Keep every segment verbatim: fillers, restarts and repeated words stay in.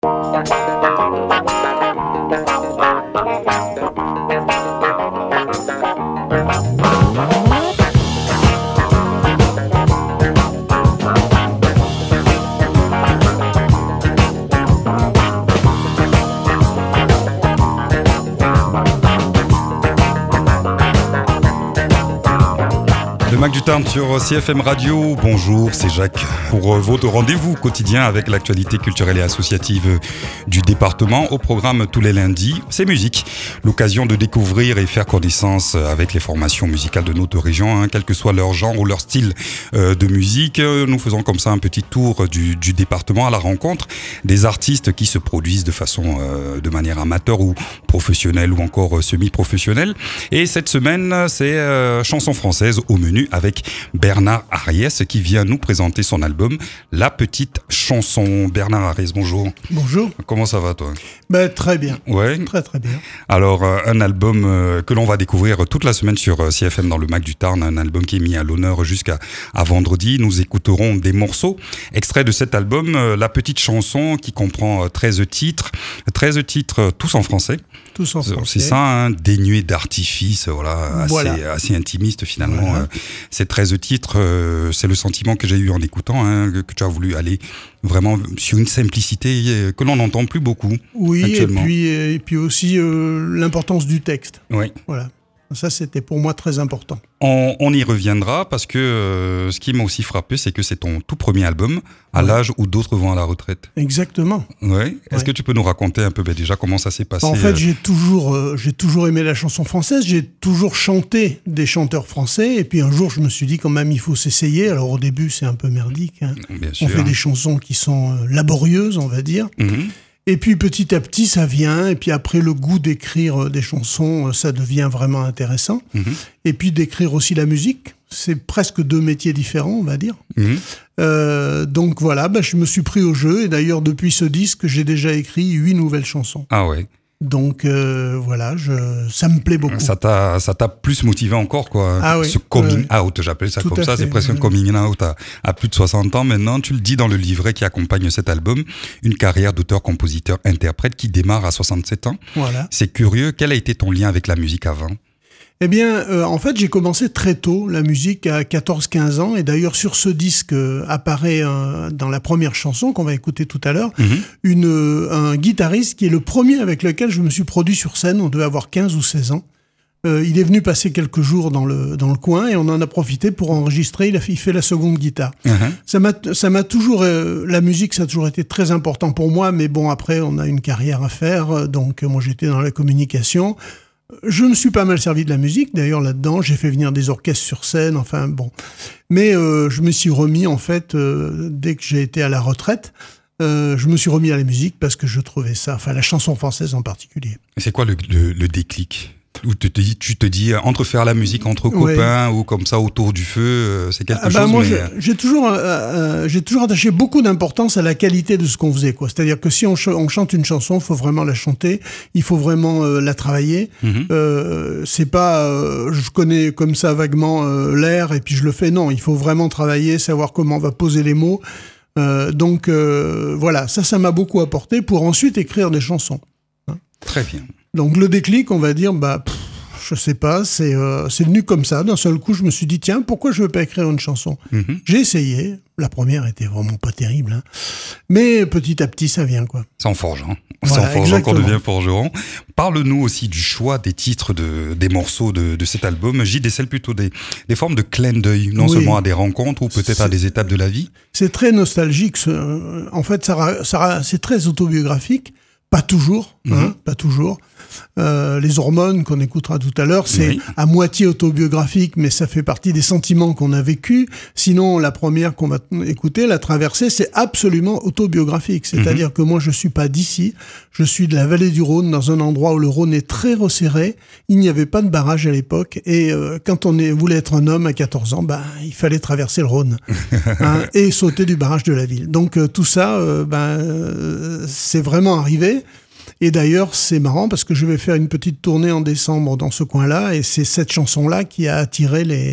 Mac du Tarn sur C F M Radio, bonjour, c'est Jacques pour votre rendez-vous quotidien avec l'actualité culturelle et associative du département. Au programme tous les lundis, c'est musique, l'occasion de découvrir et faire connaissance avec les formations musicales de notre région, hein, quel que soit leur genre ou leur style euh, de musique. Nous faisons comme ça un petit tour du, du département à la rencontre des artistes qui se produisent de façon, euh, de manière amateur ou professionnelle ou encore euh, semi-professionnelle. Et cette semaine, c'est euh, chanson française au menu avec Bernard Ariès qui vient nous présenter son album La Petite Chanson. Bernard Ariès, bonjour. Bonjour. Comment ça va toi ? Ben, très bien. Ouais. Très très bien. Alors euh, un album euh, que l'on va découvrir toute la semaine sur euh, C F M dans le Mac du Tarn, un album qui est mis à l'honneur jusqu'à à vendredi. Nous écouterons des morceaux extraits de cet album, euh, La Petite Chanson, qui comprend euh, treize titres, treize titres euh, tous en français. Tous en français. C'est ça, hein, dénué d'artifice, voilà, voilà. assez, assez intimiste finalement. Voilà. Euh, ces treize titres, euh, c'est le sentiment que j'ai eu en écoutant, hein, que, que tu as voulu aller vraiment sur une simplicité euh, que l'on n'entend plus beaucoup. Oui, actuellement. et puis, et puis aussi euh, l'importance du texte. Oui. Voilà. Ça, c'était pour moi très important. On, on y reviendra parce que euh, ce qui m'a aussi frappé, c'est que c'est ton tout premier album à ouais. l'âge où d'autres vont à la retraite. Exactement. Ouais. Est-ce ouais. que tu peux nous raconter un peu ben, déjà comment ça s'est passé ? En fait, j'ai toujours, euh, j'ai toujours aimé la chanson française. J'ai toujours chanté des chanteurs français. Et puis un jour, je me suis dit quand même, il faut s'essayer. Alors au début, c'est un peu merdique. Hein. Bien sûr. On fait des chansons qui sont euh, laborieuses, on va dire. Mm-hmm. Et puis petit à petit, ça vient. Et puis après, le goût d'écrire des chansons, ça devient vraiment intéressant. Mmh. Et puis d'écrire aussi la musique. C'est presque deux métiers différents, on va dire. Mmh. Euh, donc voilà, bah, je me suis pris au jeu. Et d'ailleurs, depuis ce disque, j'ai déjà écrit huit nouvelles chansons. Ah ouais. Donc euh, voilà, je, ça me plaît beaucoup. Ça t'a, ça t'a plus motivé encore, quoi. Ah oui. Ce coming oui. out, j'appelle ça Tout comme ça. fait, c'est presque oui. un coming out à, à plus de soixante ans maintenant. Tu le dis dans le livret qui accompagne cet album, une carrière d'auteur, compositeur, interprète qui démarre à soixante-sept ans. Voilà. C'est curieux. Quel a été ton lien avec la musique avant ? Eh bien, euh, en fait, j'ai commencé très tôt la musique à quatorze quinze ans. Et d'ailleurs, sur ce disque euh, apparaît euh, dans la première chanson qu'on va écouter tout à l'heure, mm-hmm. une, euh, un guitariste qui est le premier avec lequel je me suis produit sur scène. On devait avoir quinze ou seize ans. Euh, il est venu passer quelques jours dans le, dans le coin et on en a profité pour enregistrer. Il a fait, il fait la seconde guitare. Mm-hmm. Ça m'a, ça m'a toujours, euh, la musique, ça a toujours été très important pour moi. Mais bon, après, on a une carrière à faire. Donc, moi, j'étais dans la communication. Je me suis pas mal servi de la musique, d'ailleurs, là-dedans. J'ai fait venir des orchestres sur scène, enfin, bon. Mais euh, je me suis remis, en fait, euh, dès que j'ai été à la retraite, euh, je me suis remis à la musique parce que je trouvais ça, enfin, la chanson française en particulier. Et c'est quoi le, le, le déclic ? Où tu te dis, tu te dis entre faire la musique entre copains ouais. ou comme ça autour du feu, c'est quelque ah bah chose. Moi, mais... j'ai, j'ai toujours, euh, euh, j'ai toujours attaché beaucoup d'importance à la qualité de ce qu'on faisait, quoi. C'est-à-dire que si on, ch- on chante une chanson, il faut vraiment la chanter, il faut vraiment euh, la travailler. Mm-hmm. Euh, c'est pas, euh, je connais comme ça vaguement euh, l'air et puis je le fais. Non, il faut vraiment travailler, savoir comment on va poser les mots. Euh, donc euh, voilà, ça, ça m'a beaucoup apporté pour ensuite écrire des chansons. Hein. Très bien. Donc le déclic, on va dire, bah, pff, je sais pas, c'est euh, c'est venu comme ça. D'un seul coup, je me suis dit, tiens, pourquoi je veux pas écrire une chanson ? Mm-hmm. J'ai essayé. La première était vraiment pas terrible, hein. Mais petit à petit, ça vient, quoi. C'est en forgeant. Voilà, c'est en forgeant qu'on devient forgeron. Parle-nous aussi du choix des titres de, des morceaux de, de cet album. J'y décèle plutôt des, des formes de clin d'œil, non oui. seulement à des rencontres ou peut-être c'est, à des étapes de la vie. C'est très nostalgique. Ce, en fait, ça, ça, c'est très autobiographique. Pas toujours, hein, mmh. pas toujours. Euh, les hormones qu'on écoutera tout à l'heure, c'est oui. à moitié autobiographique, mais ça fait partie des sentiments qu'on a vécus. Sinon, la première qu'on va écouter, La Traversée, c'est absolument autobiographique. C'est-à-dire mmh. que moi, je suis pas d'ici. Je suis de la vallée du Rhône, dans un endroit où le Rhône est très resserré. Il n'y avait pas de barrage à l'époque. Et euh, quand on est, voulait être un homme à quatorze ans, ben, il fallait traverser le Rhône hein, et sauter du barrage de la ville. Donc euh, tout ça, euh, ben, euh, c'est vraiment arrivé. Et d'ailleurs, c'est marrant parce que je vais faire une petite tournée en décembre dans ce coin-là et c'est cette chanson-là qui a attiré les,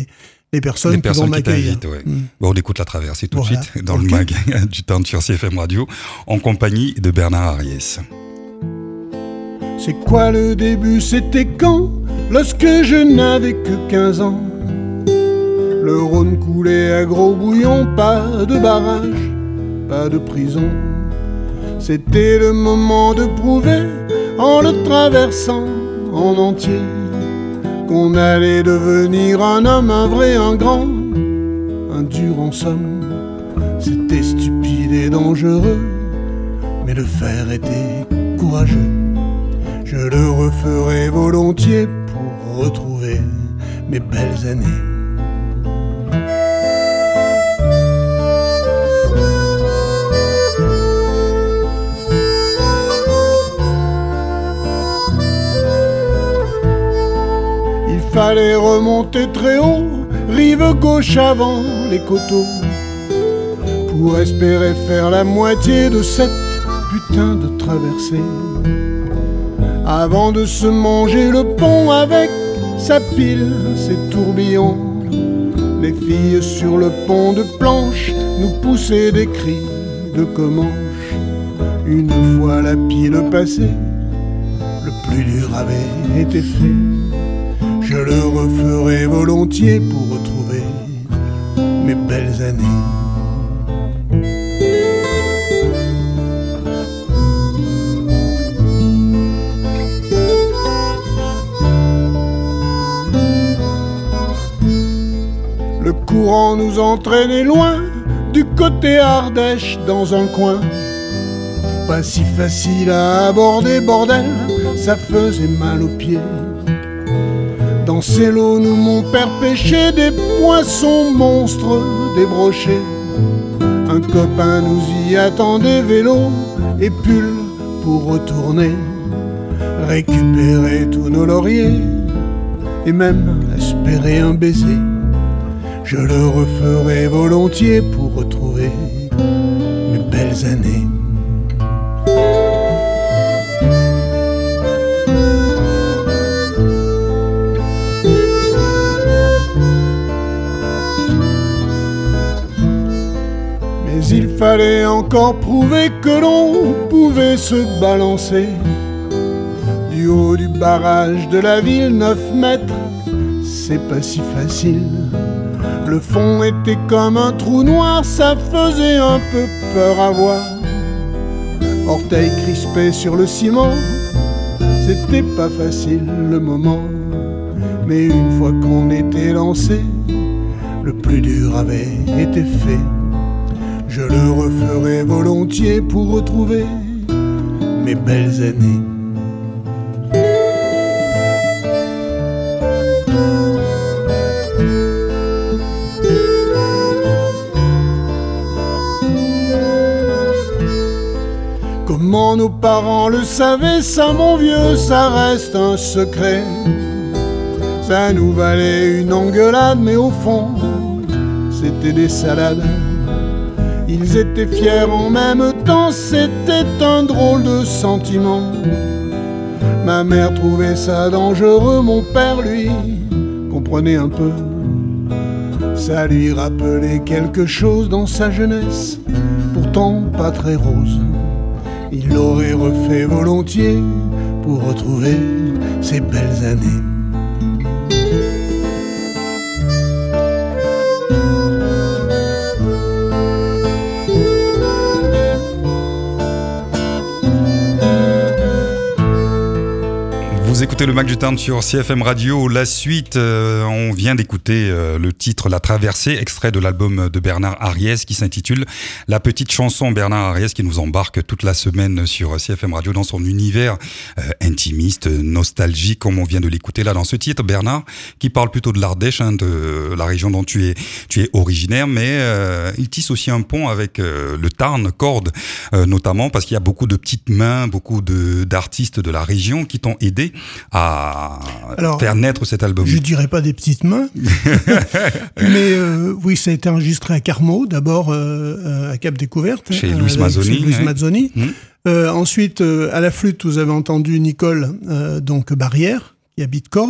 les personnes, les qui personnes vont qui m'accueillir. t'invitent. Ouais. Mmh. Bon, on écoute La Traversée tout Voilà. de suite dans okay. le mag du temps sur C F M Radio, en compagnie de Bernard Ariès. C'est quoi le début, c'était quand? Lorsque je n'avais que quinze ans. Le Rhône coulait à gros bouillon, pas de barrage, pas de prison. C'était le moment de prouver, en le traversant en entier, qu'on allait devenir un homme, un vrai, un grand, un dur en somme. C'était stupide et dangereux, mais le faire était courageux. Je le referai volontiers pour retrouver mes belles années. Il fallait remonter très haut, rive gauche avant les coteaux, pour espérer faire la moitié de cette putain de traversée, avant de se manger le pont avec sa pile, ses tourbillons. Les filles sur le pont de planche nous poussaient des cris de comanche. Une fois la pile passée, le plus dur avait été fait. Je le referai volontiers pour retrouver mes belles années. Le courant nous entraînait loin, du côté Ardèche dans un coin. Pas si facile à aborder, bordel, ça faisait mal aux pieds. Dans ces lots, nous, mon père pêchait des poissons monstres débrochés. Un copain nous y attendait, vélo et pull pour retourner, récupérer tous nos lauriers et même espérer un baiser. Je le referai volontiers pour retrouver mes belles années. Mais il fallait encore prouver que l'on pouvait se balancer du haut du barrage de la ville, neuf mètres, c'est pas si facile. Le fond était comme un trou noir, ça faisait un peu peur à voir. Orteils crispés sur le ciment, c'était pas facile le moment. Mais une fois qu'on était lancé, le plus dur avait été fait. Je le referai volontiers pour retrouver mes belles années. Comment nos parents le savaient, ça mon vieux, ça reste un secret. Ça nous valait une engueulade, mais au fond, c'était des salades. Ils étaient fiers en même temps, c'était un drôle de sentiment. Ma mère trouvait ça dangereux, mon père, lui, comprenait un peu. Ça lui rappelait quelque chose dans sa jeunesse, pourtant pas très rose. Il l'aurait refait volontiers pour retrouver ses belles années. Vous écoutez le Mag du Tarn sur C F M Radio. La suite, euh, on vient d'écouter euh, le titre La Traversée, extrait de l'album de Bernard Ariès qui s'intitule La Petite Chanson. Bernard Ariès qui nous embarque toute la semaine sur C F M Radio dans son univers euh, intimiste, nostalgique, comme on vient de l'écouter là dans ce titre. Bernard qui parle plutôt de l'Ardèche, hein, de la région dont tu es, tu es originaire, mais euh, il tisse aussi un pont avec euh, le Tarn, Cordes, euh, notamment parce qu'il y a beaucoup de petites mains, beaucoup de, d'artistes de la région qui t'ont aidé à Alors, faire naître cet album. Je dirais pas des petites mains, mais euh, oui, ça a été enregistré à Carmaux, d'abord euh, à Cap Découverte, chez Louis Mazzoni. Chez Louis ouais. Mazzoni. Mmh. Euh, ensuite, euh, à la flûte, vous avez entendu Nicole, euh, donc Barrière, qui habite Cordes.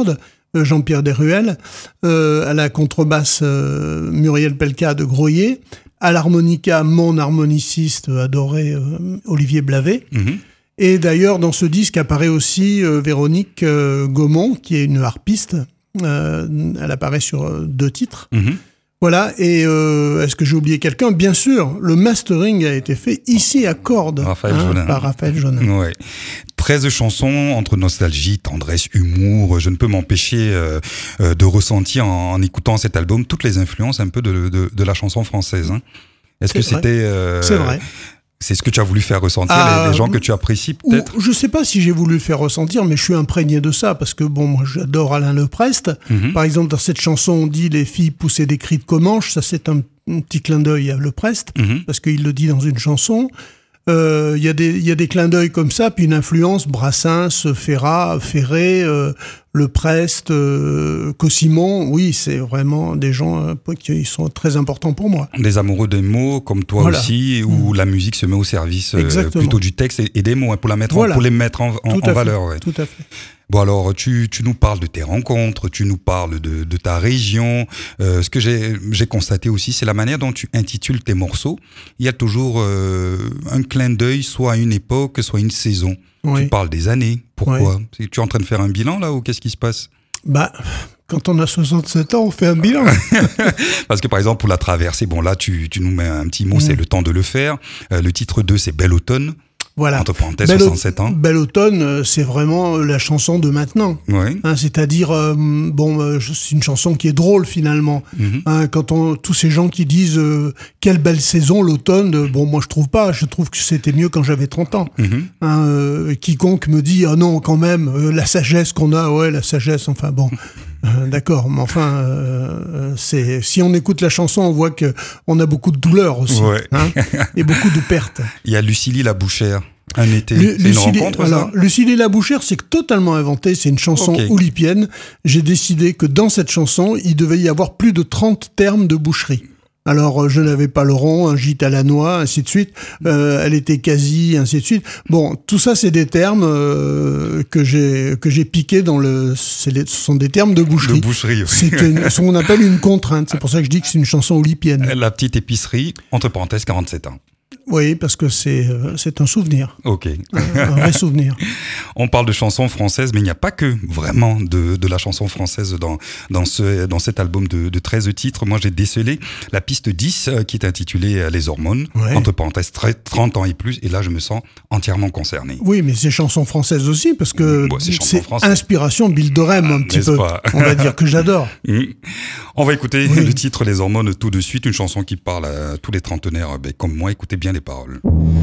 euh, Jean-Pierre Desruelles, euh, à la contrebasse euh, Muriel Pelka de Groyer, à l'harmonica mon harmoniciste adoré euh, Olivier Blavet. Mmh. Et d'ailleurs, dans ce disque apparaît aussi euh, Véronique euh, Gaumont, qui est une harpiste. Euh, elle apparaît sur euh, deux titres. Mmh. Voilà, et euh, est-ce que j'ai oublié quelqu'un ? Bien sûr, le mastering a été fait ici à Cordes, Raphaël hein, Jaunin. par Raphaël Jaunin. Ouais. treize chansons entre nostalgie, tendresse, humour. Je ne peux m'empêcher euh, euh, de ressentir en, en écoutant cet album toutes les influences un peu de, de, de la chanson française. Hein. Est-ce C'est que vrai. c'était... Euh, C'est vrai. C'est ce que tu as voulu faire ressentir, ah, les, les gens que tu apprécies peut-être ? Je ne sais pas si j'ai voulu le faire ressentir, mais je suis imprégné de ça, parce que bon, moi j'adore Alain Leprest. Mm-hmm. Par exemple, dans cette chanson, on dit « Les filles poussaient des cris de Comanche », ça c'est un, un petit clin d'œil à Leprest, mm-hmm. parce qu'il le dit dans une chanson. Il euh, y, y a des clins d'œil comme ça, puis une influence, Brassens, Ferrat, Ferré, euh, Leprest, euh, Cossimon, oui, c'est vraiment des gens euh, qui sont très importants pour moi. Des amoureux des mots, comme toi voilà. aussi, où mmh. la musique se met au service euh, plutôt du texte et, et des mots, hein, pour, la mettre voilà. en, pour les mettre en, en, en valeur. Ouais. Tout à fait. Bon alors, tu, tu nous parles de tes rencontres, tu nous parles de, de ta région. Euh, ce que j'ai, j'ai constaté aussi, c'est la manière dont tu intitules tes morceaux. Il y a toujours euh, un clin d'œil, soit à une époque, soit à une saison. Oui. Tu parles des années. Pourquoi ? Oui. Tu es en train de faire un bilan là ou qu'est-ce qui se passe ? Bah, quand on a soixante-sept ans, on fait un bilan. Parce que par exemple, pour la traversée, bon là, tu, tu nous mets un petit mot, mmh. c'est le temps de le faire. Euh, le titre deux, c'est Bel Automne. Voilà. Entre parenthèses, Bel soixante-sept ans. Bel Automne, c'est vraiment la chanson de maintenant. Oui. Hein, c'est-à-dire, euh, bon, euh, c'est une chanson qui est drôle finalement. Mm-hmm. Hein, quand on, tous ces gens qui disent euh, quelle belle saison l'automne, euh, bon, moi je trouve pas. Je trouve que c'était mieux quand j'avais trente ans. Mm-hmm. Hein, euh, quiconque me dit ah non, quand même, euh, la sagesse qu'on a, ouais, la sagesse. Enfin bon. Euh, d'accord, mais enfin, euh, c'est si on écoute la chanson, on voit que on a beaucoup de douleurs aussi, ouais. hein, et beaucoup de pertes. Il y a Lucilie la Bouchère, un été, Lu- c'est Lucilie, une rencontre. Alors, ça Lucilie la Bouchère, c'est totalement inventé. C'est une chanson okay. oulipienne. J'ai décidé que dans cette chanson, il devait y avoir plus de trente termes de boucherie. Alors, je n'avais pas le rond, un gîte à la noix, ainsi de suite. Euh, elle était quasi, ainsi de suite. Bon, tout ça, c'est des termes euh, que j'ai que j'ai piqués dans le. C'est les, ce sont des termes de boucherie. De boucherie. Oui. C'est une, ce qu'on appelle une contrainte. C'est pour ça que je dis que c'est une chanson oulipienne. La petite épicerie, entre parenthèses, quarante-sept ans. Oui, parce que c'est euh, c'est un souvenir. Ok. Un, un vrai souvenir. On parle de chansons françaises, mais il n'y a pas que vraiment de, de la chanson française dans, dans, ce, dans cet album de, de treize titres. Moi, j'ai décelé la piste dix qui est intitulée Les Hormones, ouais. entre parenthèses trente ans et plus, et là, je me sens entièrement concerné. Oui, mais c'est chansons françaises aussi, parce que bon, c'est, c'est inspiration Bill de Rem, un petit peu. Pas. On va dire que j'adore. Mmh. On va écouter oui. le titre Les Hormones tout de suite, une chanson qui parle à tous les trentenaires ben, comme moi. Écoutez bien les paroles.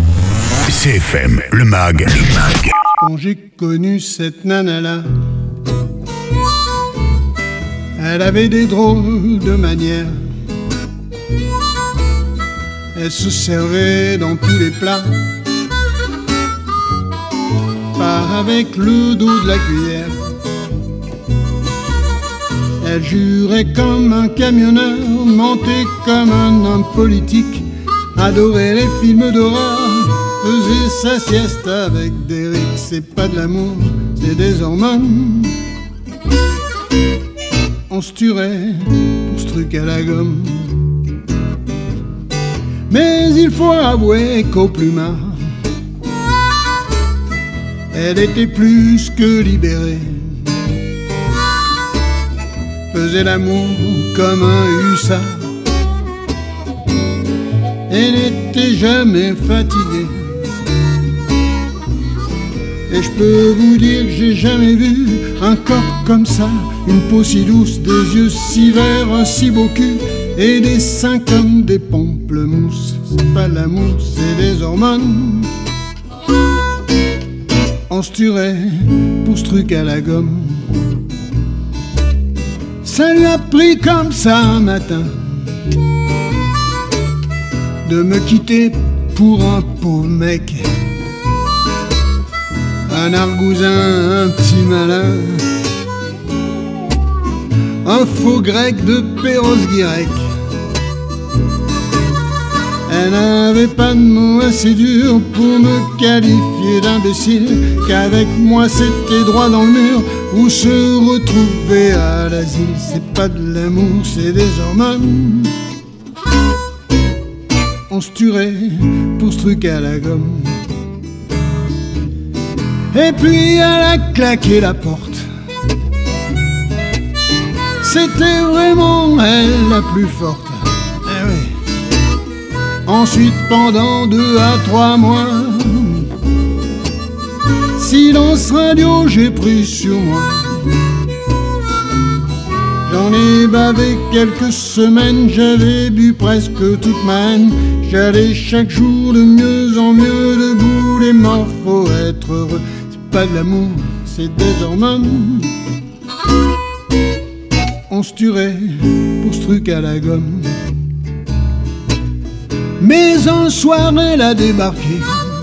C F M, le mag, le mag. Quand j'ai connu cette nana-là, elle avait des drôles de manières. Elle se servait dans tous les plats, pas avec le dos de la cuillère. Elle jurait comme un camionneur, mentait comme un homme politique, adorait les films d'horreur, faisait sa sieste avec des rixes. C'est pas de l'amour, c'est des hormones. On se tuerait pour ce truc à la gomme. Mais il faut avouer qu'au plumard, elle était plus que libérée. Faisait l'amour comme un hussard et n'était jamais fatiguée. Et je peux vous dire que j'ai jamais vu un corps comme ça, une peau si douce, des yeux si verts, un si beau cul et des seins comme des pamplemousses. C'est pas l'amour, c'est des hormones. On se tuerait pour ce truc à la gomme. Ça lui a pris comme ça un matin de me quitter pour un pauvre mec, un argousin, un petit malin, un faux grec de Perros-Guirec. Elle n'avait pas de mots assez durs pour me qualifier d'imbécile, qu'avec moi c'était droit dans le mur ou se retrouver à l'asile. C'est pas de l'amour, c'est des hormones. On se tuerait pour ce truc à la gomme. Et puis elle a claqué la porte. C'était vraiment elle la plus forte. Eh oui. Ensuite, pendant deux à trois mois, silence radio j'ai pris sur moi. J'en ai bavé quelques semaines, j'avais bu presque toute ma haine. J'allais chaque jour de mieux en mieux debout. Les morts, faut être heureux. C'est pas de l'amour, c'est des hormones. On se tuerait pour ce truc à la gomme. Mais un soir elle a débarqué.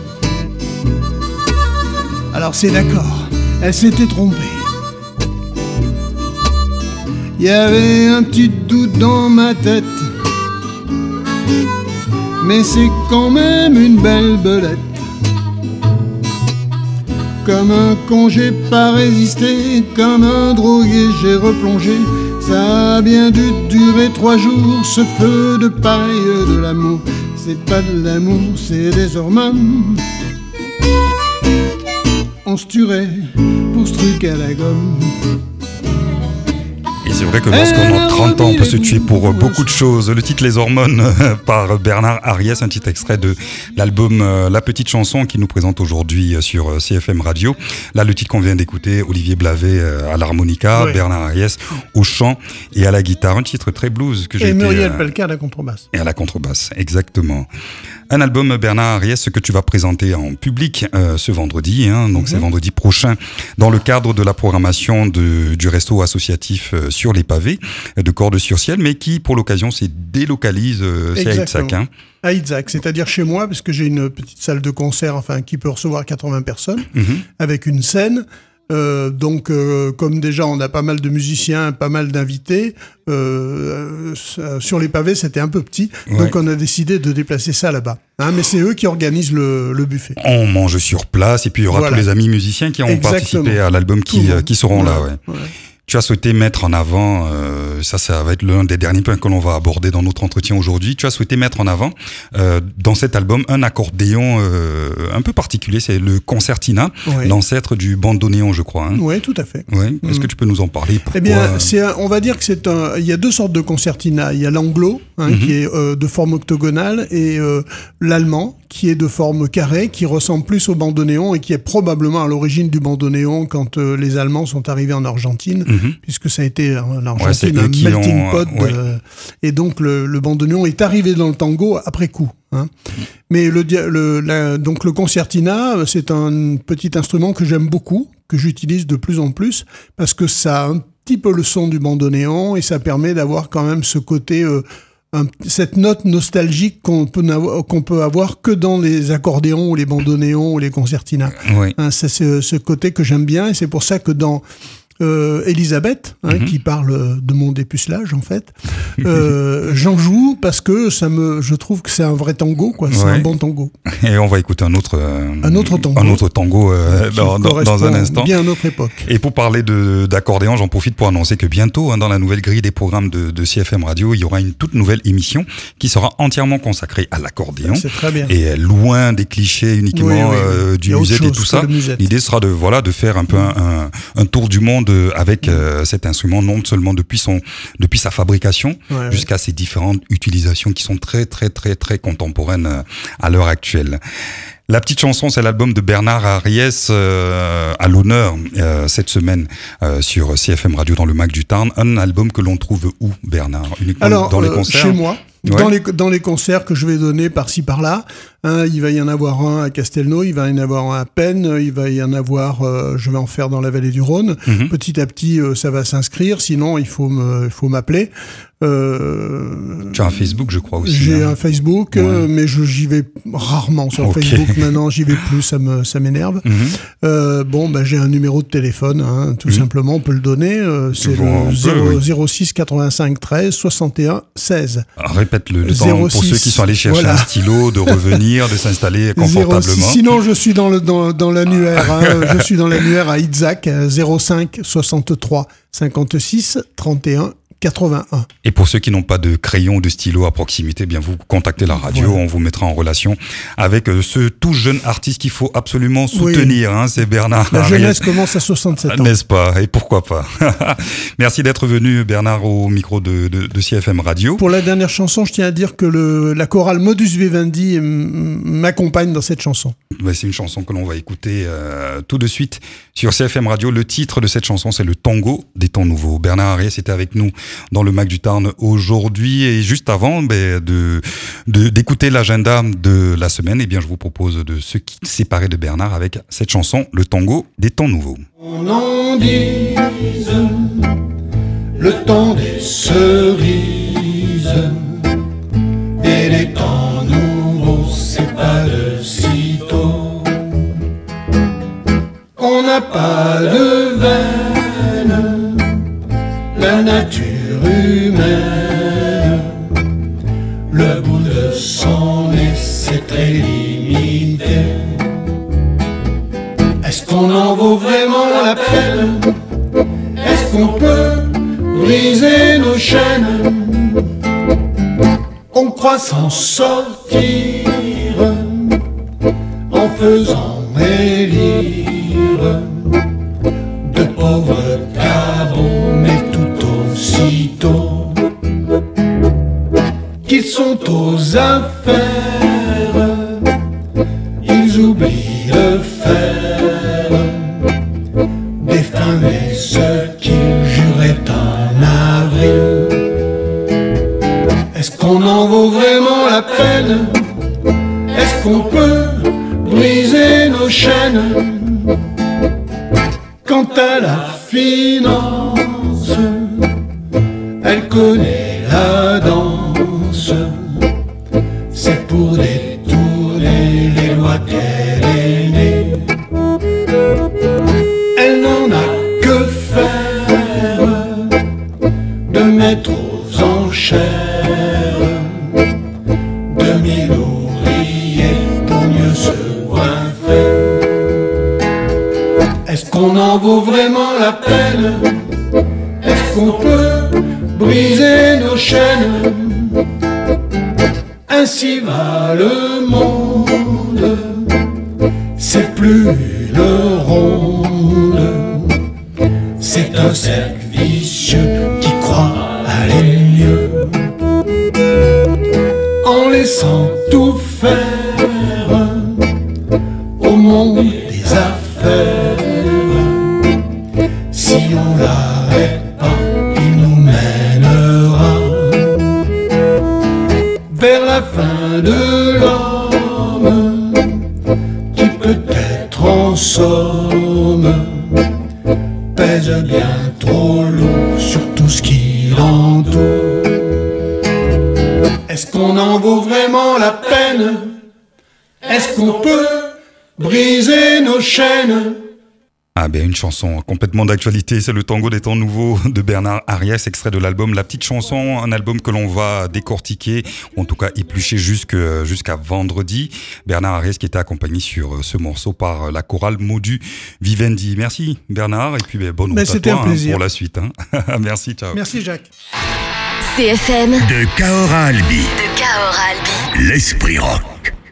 Alors c'est d'accord, elle s'était trompée. Il y avait un petit doute dans ma tête, mais c'est quand même une belle belette. Comme un con j'ai pas résisté, comme un drogué j'ai replongé. Ça a bien dû durer trois jours, ce feu de paille de l'amour. C'est pas de l'amour, c'est des hormones. On se tuerait pour ce truc à la gomme. Et c'est vrai que lorsqu'on a trente ans, on peut se tuer pour beaucoup de choses. Le titre Les Hormones par Bernard Ariès, un petit extrait de l'album La Petite Chanson qui nous présente aujourd'hui sur C F M Radio. Là, le titre qu'on vient d'écouter, Olivier Blavet à l'harmonica, oui. Bernard Ariès au chant et à la guitare. Un titre très blues que j'ai été... Et Muriel euh, Pelka à la contrebasse. Et à la contrebasse, exactement. Un album, Bernard Ariès, que tu vas présenter en public euh, ce vendredi, hein, donc mm-hmm. c'est vendredi prochain, dans le cadre de la programmation de, du resto associatif euh, sur les pavés de Cordes-sur-Ciel, mais qui, pour l'occasion, s'est délocalise, euh, c'est à Itzak. Hein. À Itzak, c'est-à-dire chez moi, parce que j'ai une petite salle de concert, enfin, qui peut recevoir quatre-vingts personnes, mm-hmm. avec une scène. Euh, donc, euh, comme déjà on a pas mal de musiciens, pas mal d'invités, euh, euh, sur les pavés c'était un peu petit, ouais. donc on a décidé de déplacer ça là-bas. Hein, mais c'est eux qui organisent le, le buffet. On mange sur place et puis il y aura voilà. tous les amis musiciens qui ont Exactement. participé à l'album qui, euh, qui seront voilà. là. Ouais. Ouais. Tu as souhaité mettre en avant, euh, ça, ça va être l'un des derniers points que l'on va aborder dans notre entretien aujourd'hui. Tu as souhaité mettre en avant, euh, dans cet album, un accordéon euh, un peu particulier, c'est le concertina, oui. l'ancêtre du bandoneon, je crois. Hein. Oui, tout à fait. Oui. Est-ce mmh. que tu peux nous en parler? Pourquoi? Eh bien, c'est un, on va dire que c'est un. Il y a deux sortes de concertina. Il y a l'anglo, hein, mmh. qui est euh, de forme octogonale, et euh, l'allemand, qui est de forme carrée, qui ressemble plus au bandoneon et qui est probablement à l'origine du bandoneon quand euh, les Allemands sont arrivés en Argentine, mmh. puisque ça a été en Argentine ouais, un melting ont, pot. Euh, ouais. Et donc le, le bandoneon est arrivé dans le tango après coup. Hein. Mmh. Mais le, le, la, donc le concertina, c'est un petit instrument que j'aime beaucoup, que j'utilise de plus en plus, parce que ça a un petit peu le son du bandoneon et ça permet d'avoir quand même ce côté... Euh, Un, cette note nostalgique qu'on peut, qu'on peut avoir que dans les accordéons ou les bandoneons ou les concertinas. Oui. Hein, c'est ce, ce côté que j'aime bien et c'est pour ça que dans euh, Elisabeth, hein, mm-hmm. qui parle de mon dépucelage en fait, euh, j'en joue parce que ça me, je trouve que c'est un vrai tango, quoi. C'est ouais. un bon tango. Et on va écouter un autre, euh, un autre tango, un autre tango euh, dans, dans, dans un instant. Bien à notre époque. Et pour parler de, d'accordéon, j'en profite pour annoncer que bientôt, hein, dans la nouvelle grille des programmes de, de C F M Radio, il y aura une toute nouvelle émission qui sera entièrement consacrée à l'accordéon. C'est très bien. Et loin des clichés uniquement oui, oui, oui. Euh, du musette et tout ça. L'idée sera de voilà de faire un peu un, un, un tour du monde avec euh, cet instrument, non seulement depuis son depuis sa fabrication ouais, jusqu'à ouais. ses différentes utilisations qui sont très très très très contemporaines euh, à l'heure actuelle. La Petite Chanson, c'est l'album de Bernard Ariès euh, à l'honneur euh, cette semaine euh, sur C F M Radio dans le Mac du Tarn. Un album que l'on trouve où, Bernard? Uniquement Alors, dans les euh, concerts? Chez moi. Ouais. Dans les dans les concerts que je vais donner par-ci par-là, Hein, il va y en avoir un à Castelnau, il va y en avoir un à Penn, il va y en avoir, euh, je vais en faire dans la vallée du Rhône. Mm-hmm. Petit à petit, euh, ça va s'inscrire. Sinon, il faut me, il faut m'appeler. Euh, tu as un Facebook, je crois aussi. J'ai hein. un Facebook, ouais. euh, mais je, j'y vais rarement sur okay. Facebook. Maintenant, j'y vais plus, ça me, ça m'énerve. Mm-hmm. Euh, bon, bah, j'ai un numéro de téléphone, hein, tout mm-hmm. simplement, on peut le donner. Euh, c'est bon, le zéro, peut, oui. zéro six quatre-vingt-cinq treize soixante et un seize. Alors, répète-le le temps pour ceux qui sont allés chercher voilà. un stylo, de revenir, de s'installer confortablement. zéro six, sinon, je suis dans le, dans, dans l'annuaire, hein, je suis dans l'annuaire à Itzac, zéro cinq soixante-trois cinquante-six trente et un quatre-vingt-un. Et pour ceux qui n'ont pas de crayon ou de stylo à proximité, eh bien vous contactez la radio, ouais. on vous mettra en relation avec ce tout jeune artiste qu'il faut absolument soutenir. Oui. Hein, c'est Bernard. La jeunesse commence à soixante-sept ans. N'est-ce pas? Et pourquoi pas? Merci d'être venu, Bernard, au micro de, de, de C F M Radio. Pour la dernière chanson, je tiens à dire que le, la chorale Modus Vivendi m'accompagne dans cette chanson. Ouais, c'est une chanson que l'on va écouter euh, tout de suite sur C F M Radio. Le titre de cette chanson, c'est Le Tango des temps nouveaux. Bernard Ariès était avec nous dans le Mac du Tarn aujourd'hui, et juste avant ben, de, de d'écouter l'agenda de la semaine, eh bien je vous propose de se séparer de Bernard avec cette chanson Le Tango des temps nouveaux. On en dise le temps des cerises et les temps nouveaux, c'est pas de sitôt. On n'a pas de veine, la nature humaine, le bout de son nez c'est très limité. Est-ce qu'on en vaut vraiment la peine? Est-ce qu'on peut briser nos chaînes? On croit s'en sortir en faisant élire de pauvres cabots, mais tout aussitôt qu'ils sont aux affaires, ils oublient de faire défamer ceux qu'ils juraient en avril. Est-ce qu'on en vaut vraiment la peine? Est-ce qu'on peut briser nos chaînes? Quant à la finance, elle connaît la danse. C'est pour détourner les lois qu'elle est née. Elle n'en a que faire de mettre aux enchères de mille ouvriers pour mieux se coiffer. Est-ce qu'on en vaut vraiment la peine? Est-ce qu'on peut briser nos chaînes? Ainsi va le monde, c'est plus une ronde, c'est un cercle vicieux qui croit aller mieux, en laissant tout faire au monde des affaires. Si on l'arrête pas, il nous mènera vers la fin de l'homme, qui peut-être en somme pèse bien trop lourd sur tout ce qui l'entoure. Est-ce qu'on en vaut vraiment la peine? Est-ce qu'on peut briser nos chaînes? Ah ben une chanson complètement d'actualité, c'est Le Tango des temps nouveaux de Bernard Ariès, extrait de l'album La Petite Chanson, un album que l'on va décortiquer, ou en tout cas éplucher jusque, jusqu'à vendredi. Bernard Ariès qui était accompagné sur ce morceau par la chorale Modus Vivendi. Merci Bernard, et puis ben, bonne route à toi hein, pour la suite. Hein. Merci, ciao. Merci Jacques. C F M de Cahors à Albi. De Cahors à Albi. L'esprit rock.